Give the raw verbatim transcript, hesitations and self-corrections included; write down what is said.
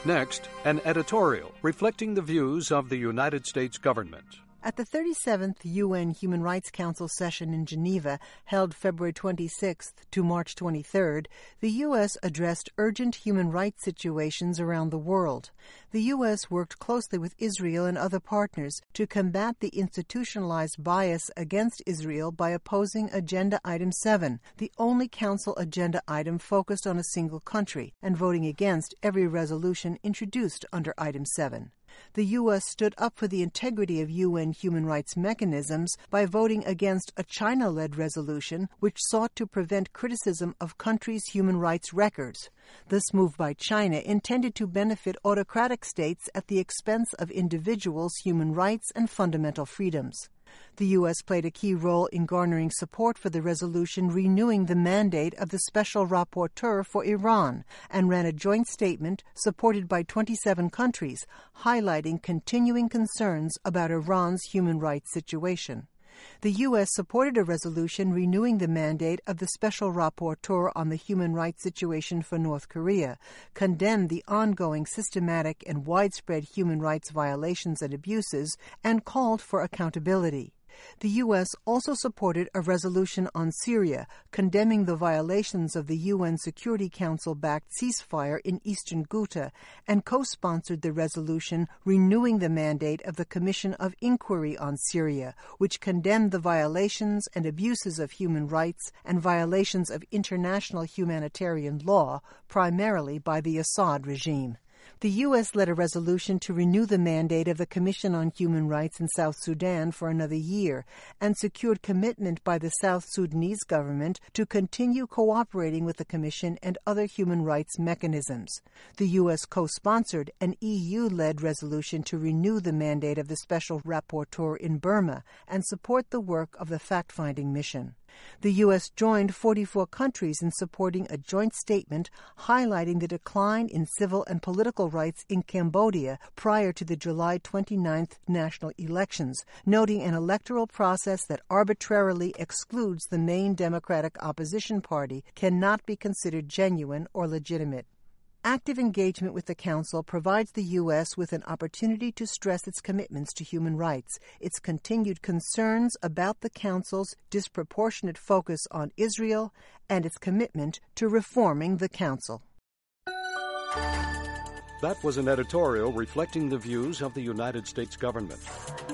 Next, an editorial reflecting the views of the United States government. At the thirty-seventh U N Human Rights Council session in Geneva, held February twenty-sixth to March twenty-third, the U S addressed urgent human rights situations around the world. The U S worked closely with Israel and other partners to combat the institutionalized bias against Israel by opposing Agenda Item seven, the only Council agenda item focused on a single country, and voting against every resolution introduced under Item seven. The U S stood up for the integrity of U N human rights mechanisms by voting against a China-led resolution which sought to prevent criticism of countries' human rights records. This move by China intended to benefit autocratic states at the expense of individuals' human rights and fundamental freedoms. The U S played a key role in garnering support for the resolution renewing the mandate of the Special Rapporteur for Iran and ran a joint statement supported by twenty-seven countries, highlighting continuing concerns about Iran's human rights situation. The U S supported a resolution renewing the mandate of the Special Rapporteur on the human rights situation for North Korea, condemned the ongoing systematic and widespread human rights violations and abuses, and called for accountability. The U S also supported a resolution on Syria, condemning the violations of the U N Security Council-backed ceasefire in eastern Ghouta, and co-sponsored the resolution renewing the mandate of the Commission of Inquiry on Syria, which condemned the violations and abuses of human rights and violations of international humanitarian law, primarily by the Assad regime. The U S led a resolution to renew the mandate of the Commission on Human Rights in South Sudan for another year and secured commitment by the South Sudanese government to continue cooperating with the Commission and other human rights mechanisms. The U S co-sponsored an E U-led resolution to renew the mandate of the Special Rapporteur in Burma and support the work of the fact-finding mission. The U S joined forty-four countries in supporting a joint statement highlighting the decline in civil and political rights in Cambodia prior to the July twenty-ninth national elections, noting an electoral process that arbitrarily excludes the main democratic opposition party cannot be considered genuine or legitimate. Active engagement with the Council provides the U S with an opportunity to stress its commitments to human rights, its continued concerns about the Council's disproportionate focus on Israel, and its commitment to reforming the Council. That was an editorial reflecting the views of the United States government.